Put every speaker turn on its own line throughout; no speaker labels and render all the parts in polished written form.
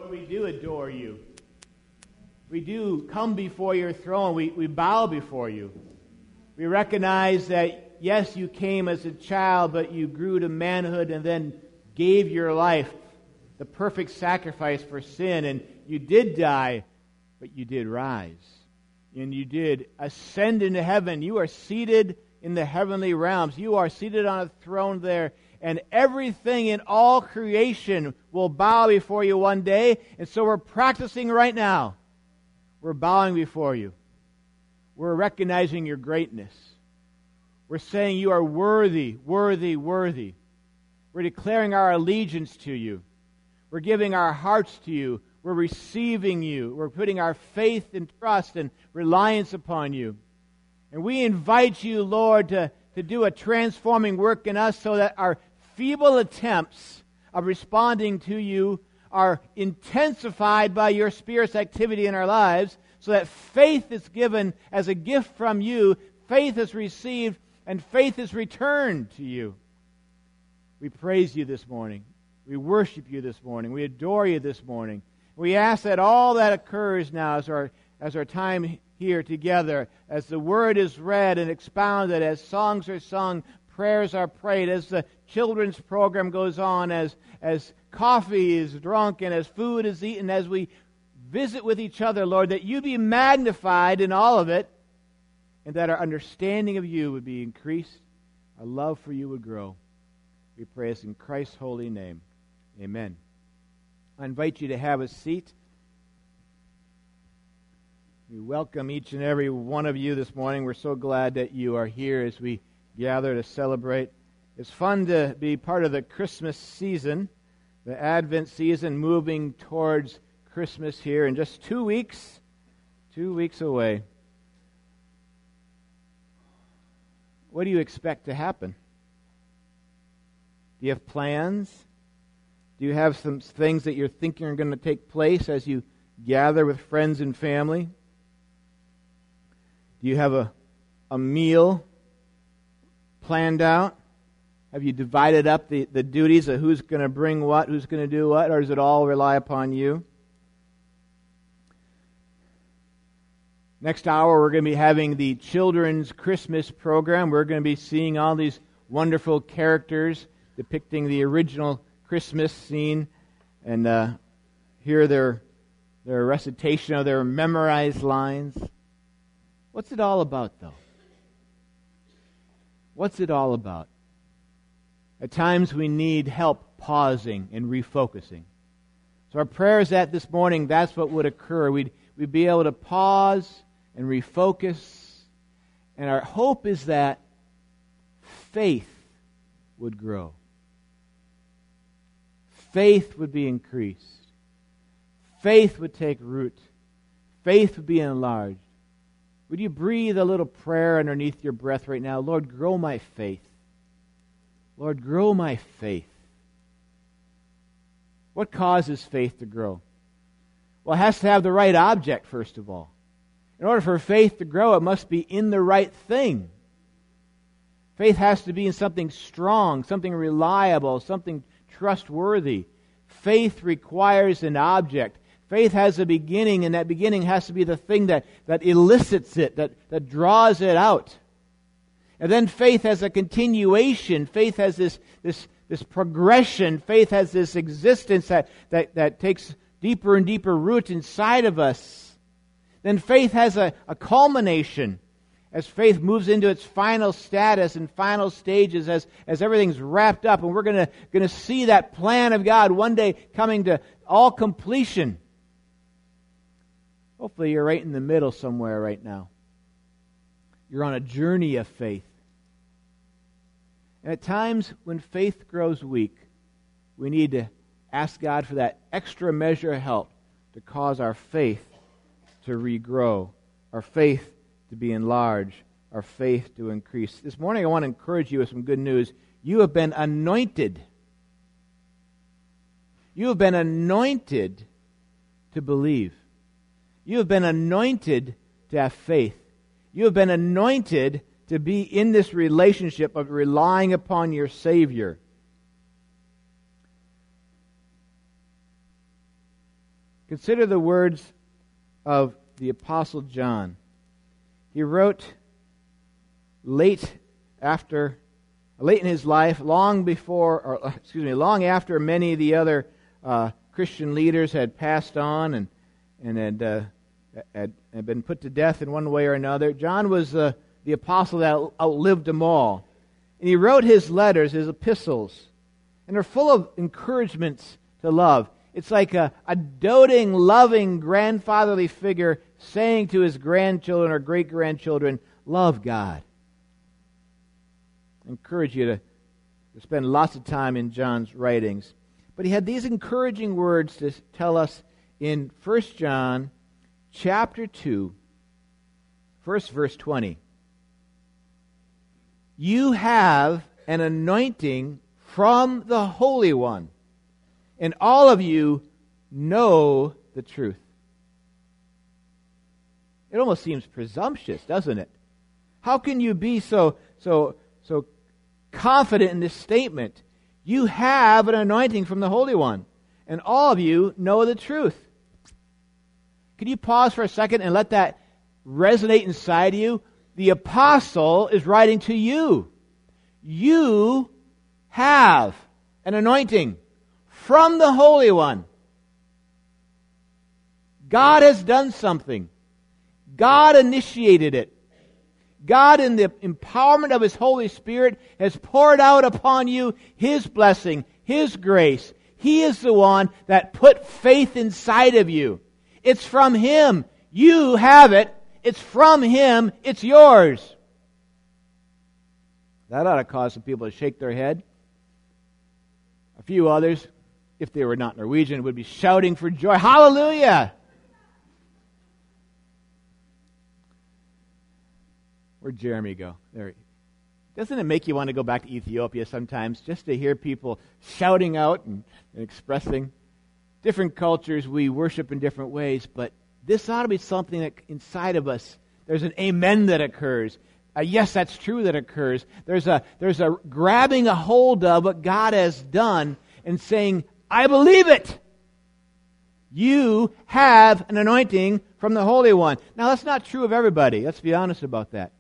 Lord, we do adore you. We do come before your throne. We bow before you. We recognize that, yes, you came as a child, but you grew to manhood and then gave your life, the perfect sacrifice for sin. And you did die, but you did rise. And you did ascend into heaven. You are seated in the heavenly realms. You are seated on a throne there. And everything in all creation will bow before you one day. And so we're practicing right now. We're bowing before you. We're recognizing your greatness. We're saying you are worthy, worthy, worthy. We're declaring our allegiance to you. We're giving our hearts to you. We're receiving you. We're putting our faith and trust and reliance upon you. And we invite you, Lord, to do a transforming work in us so that our feeble attempts of responding to you are intensified by your Spirit's activity in our lives, so that faith is given as a gift from you, faith is received, and faith is returned to you. We praise you this morning. We worship you this morning. We adore you this morning. We ask that all that occurs now as our time here together, as the Word is read and expounded, as songs are sung, prayers are prayed, as the children's program goes on, as coffee is drunk and as food is eaten, as we visit with each other, Lord, that you be magnified in all of it, and that our understanding of you would be increased, our love for you would grow. We pray this in Christ's holy name. Amen. I invite you to have a seat. We welcome each and every one of you this morning. We're so glad that you are here as we gather to celebrate. It's fun to be part of the Christmas season, the Advent season, moving towards Christmas here in just 2 weeks. 2 weeks away. What do you expect to happen? Do you have plans? Do you have some things that you're thinking are going to take place as you gather with friends and family? Do you have a meal planned out? Have you divided up the duties of who's going to bring what, who's going to do what, or does it all rely upon you? Next hour, we're going to be having the children's Christmas program. We're going to be seeing all these wonderful characters depicting the original Christmas scene and hear their recitation of their memorized lines. What's it all about, though? What's it all about? At times we need help pausing and refocusing. So our prayer is that this morning that's what would occur. We'd be able to pause and refocus. And our hope is that faith would grow. Faith would be increased. Faith would take root. Faith would be enlarged. Would you breathe a little prayer underneath your breath right now? Lord, grow my faith. Lord, grow my faith. What causes faith to grow? Well, it has to have the right object, first of all. In order for faith to grow, it must be in the right thing. Faith has to be in something strong, something reliable, something trustworthy. Faith requires an object. Faith has a beginning, and that beginning has to be the thing that elicits it, that draws it out. And then faith has a continuation. Faith has this progression. Faith has this existence that takes deeper and deeper root inside of us. Then faith has a culmination. As faith moves into its final status and final stages, as everything's wrapped up, and we're going to see that plan of God one day coming to all completion. Hopefully you're right in the middle somewhere right now. You're on a journey of faith. And at times when faith grows weak, we need to ask God for that extra measure of help to cause our faith to regrow, our faith to be enlarged, our faith to increase. This morning I want to encourage you with some good news. You have been anointed. You have been anointed to believe. You have been anointed to have faith. You have been anointed to be in this relationship of relying upon your Savior. Consider the words of the Apostle John. He wrote late in his life, long after many of the other Christian leaders had passed on and had been put to death in one way or another. John was the apostle that outlived them all. And he wrote his letters, his epistles, and they're full of encouragements to love. It's like a doting, loving, grandfatherly figure saying to his grandchildren or great-grandchildren, love God. I encourage you to spend lots of time in John's writings. But he had these encouraging words to tell us in 1 John chapter 2, first verse 20. You have an anointing from the Holy One, and all of you know the truth. It almost seems presumptuous, doesn't it? How can you be so confident in this statement? You have an anointing from the Holy One, and all of you know the truth. Could you pause for a second and let that resonate inside of you? The apostle is writing to you. You have an anointing from the Holy One. God has done something. God initiated it. God, in the empowerment of His Holy Spirit, has poured out upon you His blessing, His grace. He is the one that put faith inside of you. It's from Him. You have it. It's from Him. It's yours. That ought to cause some people to shake their head. A few others, if they were not Norwegian, would be shouting for joy. Hallelujah! Where'd Jeremy go? There. Doesn't it make you want to go back to Ethiopia sometimes, just to hear people shouting out and expressing? Different cultures, we worship in different ways, but this ought to be something that inside of us, there's an amen that occurs. Yes, that's true that occurs. There's a grabbing a hold of what God has done and saying, I believe it. You have an anointing from the Holy One. Now, that's not true of everybody. Let's be honest about that.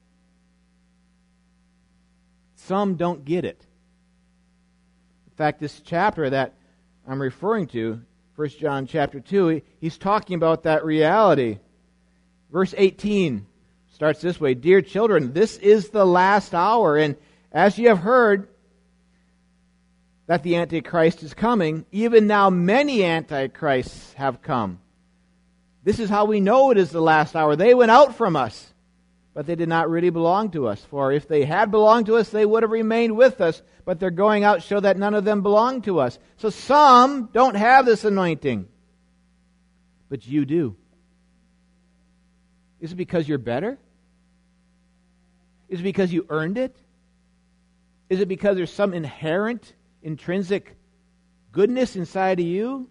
Some don't get it. In fact, this chapter that I'm referring to, 1 John chapter 2, he's talking about that reality. Verse 18 starts this way, Dear children, this is the last hour, and as you have heard that the Antichrist is coming, even now many Antichrists have come. This is how we know it is the last hour. They went out from us, but they did not really belong to us. For if they had belonged to us, they would have remained with us, but their going out show that none of them belong to us. So some don't have this anointing, but you do. Is it because you're better? Is it because you earned it? Is it because there's some inherent, intrinsic goodness inside of you?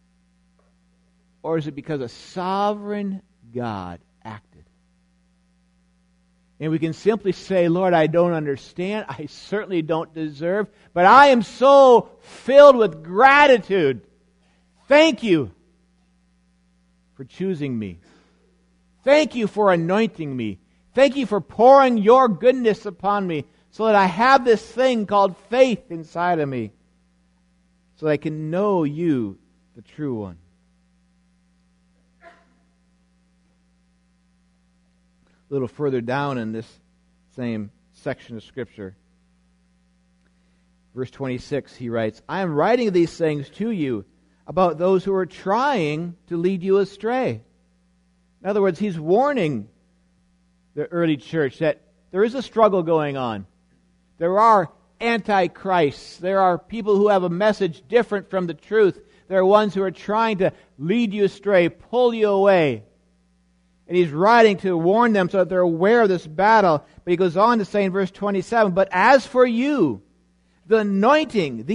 Or is it because a sovereign God acted? And we can simply say, Lord, I don't understand. I certainly don't deserve. But I am so filled with gratitude. Thank you for choosing me. Thank you for anointing me. Thank you for pouring your goodness upon me so that I have this thing called faith inside of me so that I can know you, the true one. A little further down in this same section of Scripture, verse 26, he writes, I am writing these things to you about those who are trying to lead you astray. In other words, he's warning the early church that there is a struggle going on. There are antichrists. There are people who have a message different from the truth. There are ones who are trying to lead you astray, pull you away. And he's writing to warn them so that they're aware of this battle. But he goes on to say in verse 27, but as for you, the anointing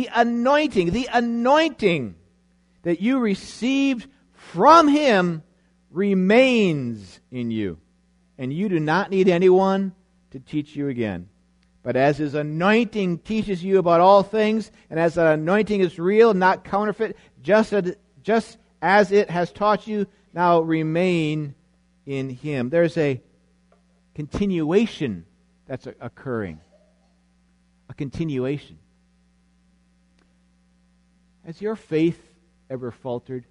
that you received from Him remains in you. And you do not need anyone to teach you again. But as His anointing teaches you about all things, and as the anointing is real, not counterfeit, just as it has taught you, now remain in Him. There's a continuation that's occurring. A continuation. Has your faith ever faltered?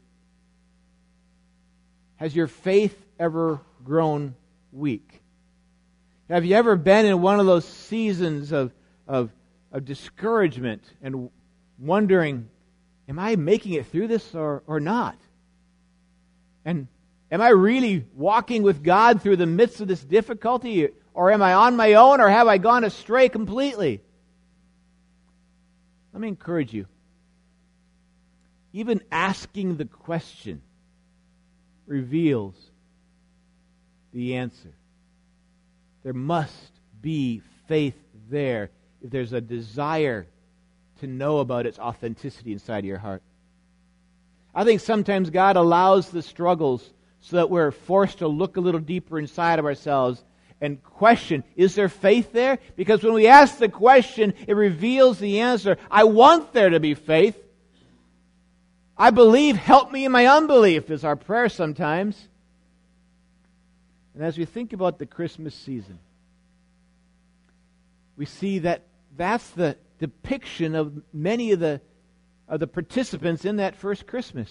Has your faith ever grown weak? Have you ever been in one of those seasons of discouragement and wondering, am I making it through this or not? And am I really walking with God through the midst of this difficulty? Or am I on my own, or have I gone astray completely? Let me encourage you. Even asking the question reveals the answer. There must be faith there if there's a desire to know about its authenticity inside of your heart. I think sometimes God allows the struggles so that we're forced to look a little deeper inside of ourselves and question, is there faith there? Because when we ask the question, it reveals the answer. I want there to be faith. I believe, help me in my unbelief, is our prayer sometimes. And as we think about the Christmas season, we see that that's the depiction of many of the participants in that first Christmas.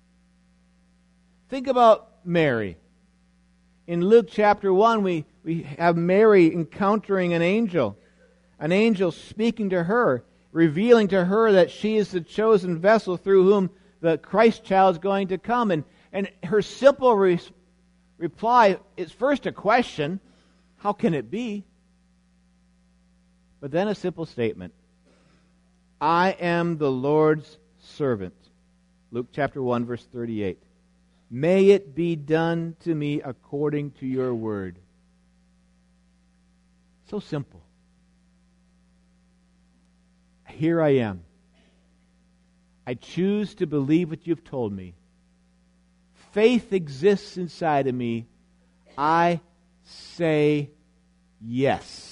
Think about Mary. In Luke chapter 1, we have Mary encountering an angel speaking to her, revealing to her that she is the chosen vessel through whom the Christ child is going to come. And her simple reply is first a question, how can it be? But then a simple statement, I am the Lord's servant. Luke chapter 1, verse 38. May it be done to me according to your word. So simple. Here I am. I choose to believe what you've told me. Faith exists inside of me. I say yes.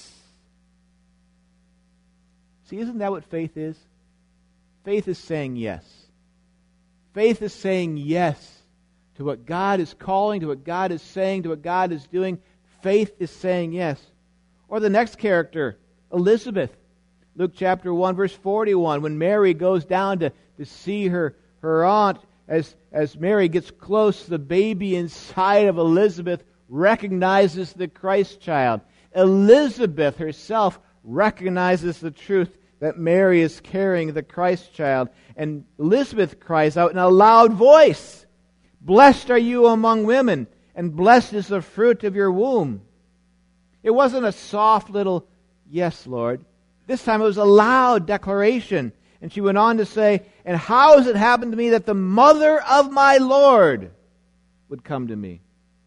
See, isn't that what faith is? Faith is saying yes. Faith is saying yes to what God is calling, to what God is saying, to what God is doing. Faith is saying yes. Or the next character, Elizabeth. Luke chapter 1, verse 41, when Mary goes down to see her aunt, as Mary gets close, the baby inside of Elizabeth recognizes the Christ child. Elizabeth herself recognizes the truth that Mary is carrying the Christ child. And Elizabeth cries out in a loud voice, blessed are you among women, and blessed is the fruit of your womb. It wasn't a soft little, yes, Lord. This time it was a loud declaration. And she went on to say, and how has it happened to me that the mother of my Lord would come to me?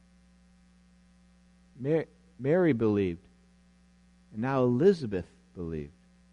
Mary believed. And now Elizabeth believed.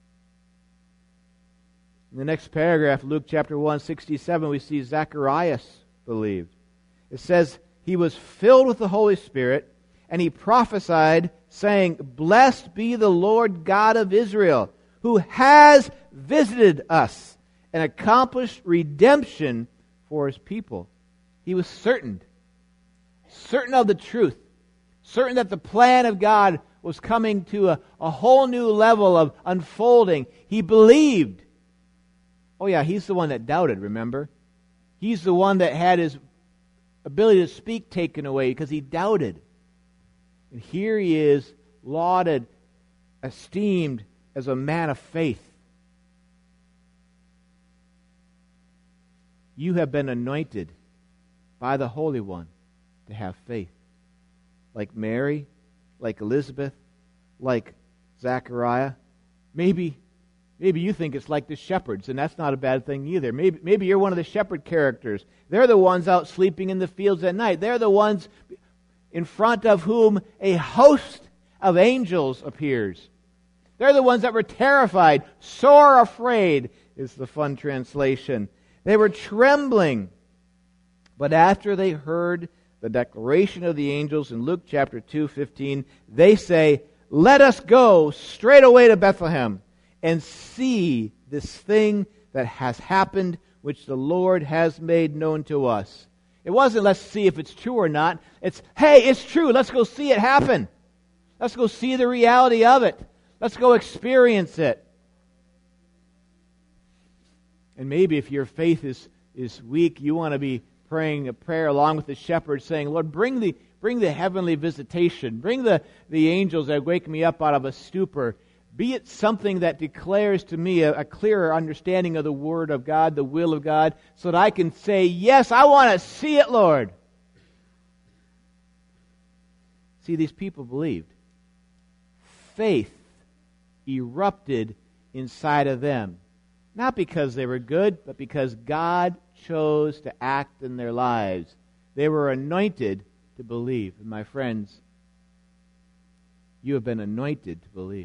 In the next paragraph, Luke chapter 1, 67, we see Zacharias believed. It says, he was filled with the Holy Spirit, and he prophesied, saying, blessed be the Lord God of Israel, who has visited us and accomplished redemption for his people. He was certain of the truth, certain that the plan of God was coming to a whole new level of unfolding. He believed. Oh yeah, he's the one that doubted, remember? He's the one that had his ability to speak taken away because he doubted. And here he is, lauded, esteemed as a man of faith. You have been anointed by the Holy One to have faith. Like Mary, like Elizabeth, like Zachariah. Maybe you think it's like the shepherds, and that's not a bad thing either. Maybe you're one of the shepherd characters. They're the ones out sleeping in the fields at night. They're the ones in front of whom a host of angels appears. They're the ones that were terrified, sore afraid is the fun translation. They were trembling. But after they heard the declaration of the angels in Luke chapter 2:15, they say, let us go straight away to Bethlehem and see this thing that has happened, which the Lord has made known to us. It wasn't, let's see if it's true or not. It's, hey, it's true. Let's go see it happen. Let's go see the reality of it. Let's go experience it. And maybe if your faith is weak, you want to be praying a prayer along with the shepherd, saying, Lord, bring the heavenly visitation. Bring the angels that wake me up out of a stupor. Be it something that declares to me a clearer understanding of the Word of God, the will of God, so that I can say, yes, I want to see it, Lord. See, these people believed. Faith erupted inside of them. Not because they were good, but because God chose to act in their lives. They were anointed to believe. And my friends, you have been anointed to believe.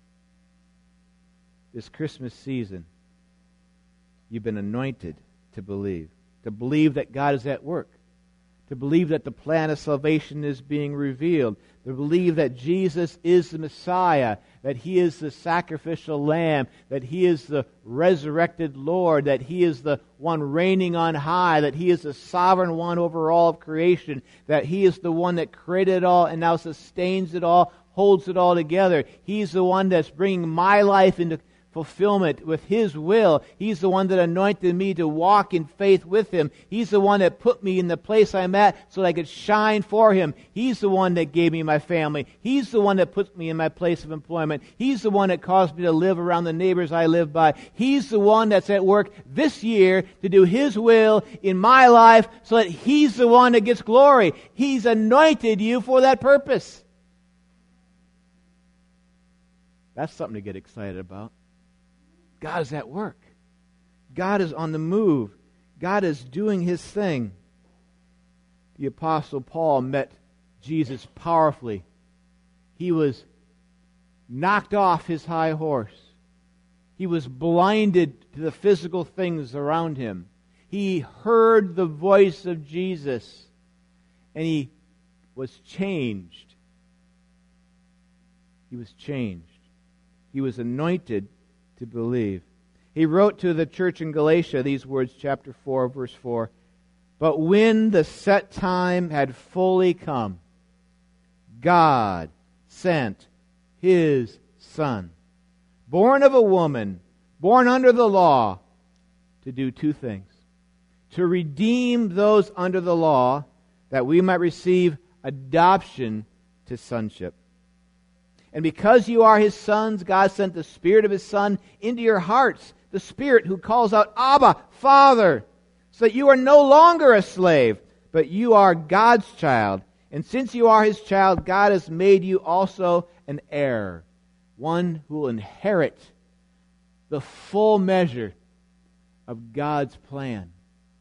This Christmas season, you've been anointed to believe. To believe that God is at work. To believe that the plan of salvation is being revealed. To believe that Jesus is the Messiah. That He is the sacrificial Lamb. That He is the resurrected Lord. That He is the one reigning on high. That He is the sovereign one over all of creation. That He is the one that created it all and now sustains it all, holds it all together. He's the one that's bringing my life into fulfillment with His will. He's the one that anointed me to walk in faith with Him. He's the one that put me in the place I'm at so that I could shine for Him. He's the one that gave me my family. He's the one that puts me in my place of employment. He's the one that caused me to live around the neighbors I live by. He's the one that's at work this year to do His will in my life so that He's the one that gets glory. He's anointed you for that purpose. That's something to get excited about. God is at work. God is on the move. God is doing His thing. The Apostle Paul met Jesus powerfully. He was knocked off his high horse. He was blinded to the physical things around him. He heard the voice of Jesus, and he was changed. He was changed. He was anointed to believe. He wrote to the church in Galatia these words, chapter 4, verse 4. But when the set time had fully come, God sent His Son, born of a woman, born under the law, to do two things. To redeem those under the law, that we might receive adoption to sonship. And because you are His sons, God sent the Spirit of His Son into your hearts, the Spirit who calls out, Abba, Father, so that you are no longer a slave, but you are God's child. And since you are His child, God has made you also an heir, one who will inherit the full measure of God's plan.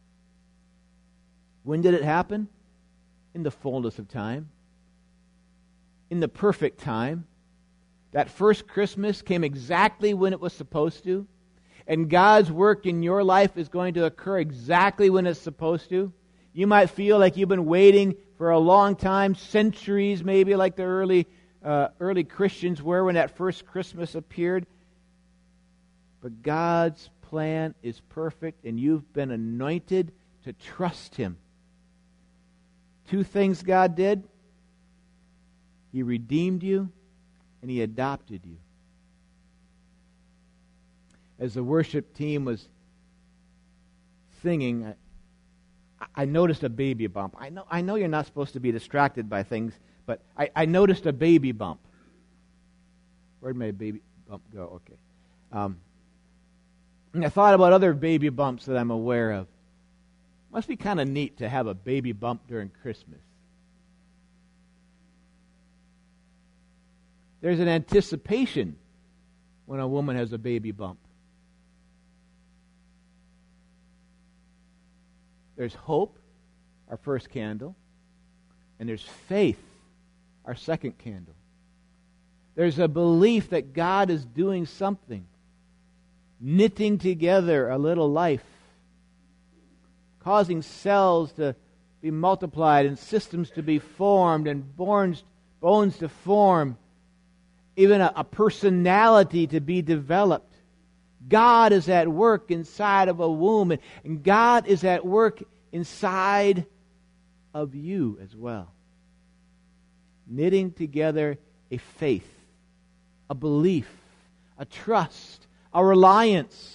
When did it happen? In the fullness of time. In the perfect time. That first Christmas came exactly when it was supposed to. And God's work in your life is going to occur exactly when it's supposed to. You might feel like you've been waiting for a long time, centuries maybe, like the early Christians were when that first Christmas appeared. But God's plan is perfect, and you've been anointed to trust Him. Two things God did. He redeemed you, and He adopted you. As the worship team was singing, I noticed a baby bump. I know you're not supposed to be distracted by things, but I noticed a baby bump. Where'd my baby bump go? Okay. And I thought about other baby bumps that I'm aware of. Must be kind of neat to have a baby bump during Christmas. There's an anticipation when a woman has a baby bump. There's hope, our first candle, and there's faith, our second candle. There's a belief that God is doing something, knitting together a little life, causing cells to be multiplied and systems to be formed and bones to form, even a personality to be developed. God is at work inside of a womb, and God is at work inside of you as well. Knitting together a faith, a belief, a trust, a reliance.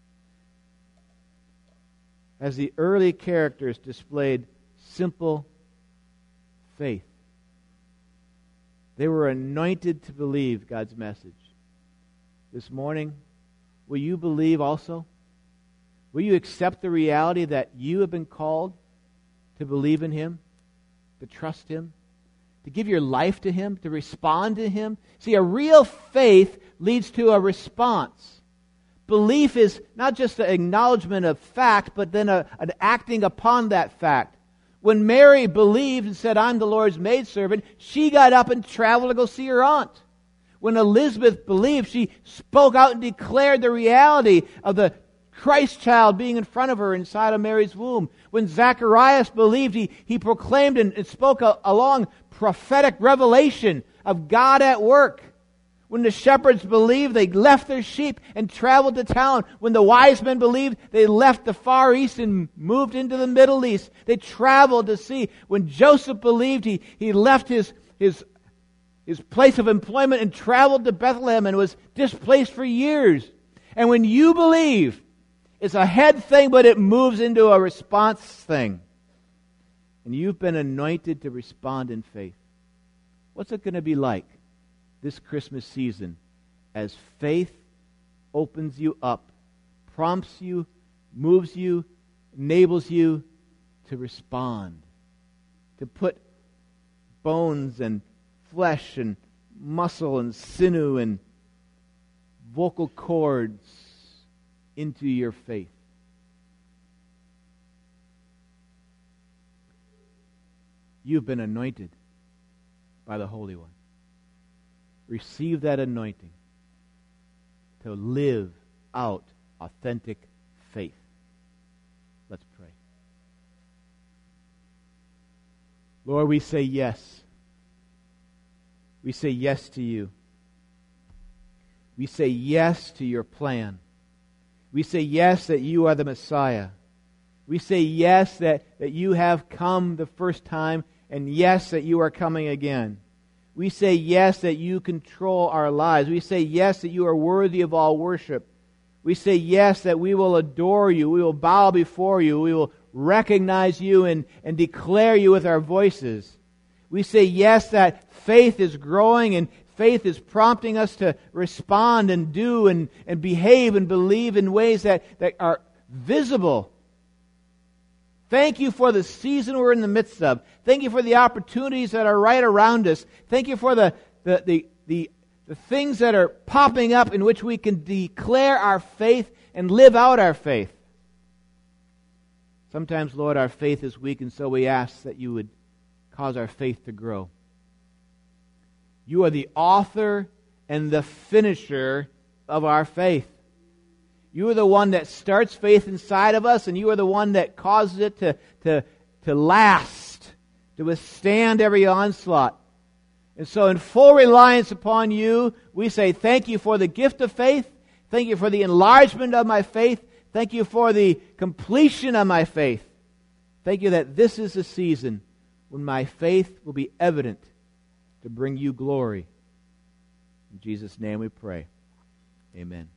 As the early characters displayed simple faith. They were anointed to believe God's message. This morning, will you believe also? Will you accept the reality that you have been called to believe in Him, to trust Him, to give your life to Him, to respond to Him? See, a real faith leads to a response. Belief is not just an acknowledgement of fact, but then an acting upon that fact. When Mary believed and said, I'm the Lord's maidservant, she got up and traveled to go see her aunt. When Elizabeth believed, she spoke out and declared the reality of the Christ child being in front of her inside of Mary's womb. When Zacharias believed, he proclaimed and spoke along prophetic revelation of God at work. When the shepherds believed, they left their sheep and traveled to town. When the wise men believed, they left the Far East and moved into the Middle East. They traveled to see. When Joseph believed, he left his place of employment and traveled to Bethlehem and was displaced for years. And when you believe, it's a head thing, but it moves into a response thing. And you've been anointed to respond in faith. What's it going to be like this Christmas season as faith opens you up, prompts you, moves you, enables you to respond, to put bones and flesh and muscle and sinew and vocal cords into your faith? You've been anointed by the Holy One. Receive that anointing to live out authentic faith. Let's pray. Lord, we say yes. We say yes to you. We say yes to your plan. We say yes that you are the Messiah. We say yes that you have come the first time, and yes that you are coming again. We say yes that you control our lives. We say yes that you are worthy of all worship. We say yes that we will adore you. We will bow before you. We will recognize you and declare you with our voices. We say yes that faith is growing and faith is prompting us to respond and do and behave and believe in ways that are visible. Thank you for the season we're in the midst of. Thank you for the opportunities that are right around us. Thank you for the things that are popping up in which we can declare our faith and live out our faith. Sometimes, Lord, our faith is weak, and so we ask that you would cause our faith to grow. You are the author and the finisher of our faith. You are the one that starts faith inside of us, and you are the one that causes it to last, to withstand every onslaught. And so in full reliance upon you, we say thank you for the gift of faith. Thank you for the enlargement of my faith. Thank you for the completion of my faith. Thank you that this is the season when my faith will be evident to bring you glory. In Jesus' name we pray. Amen.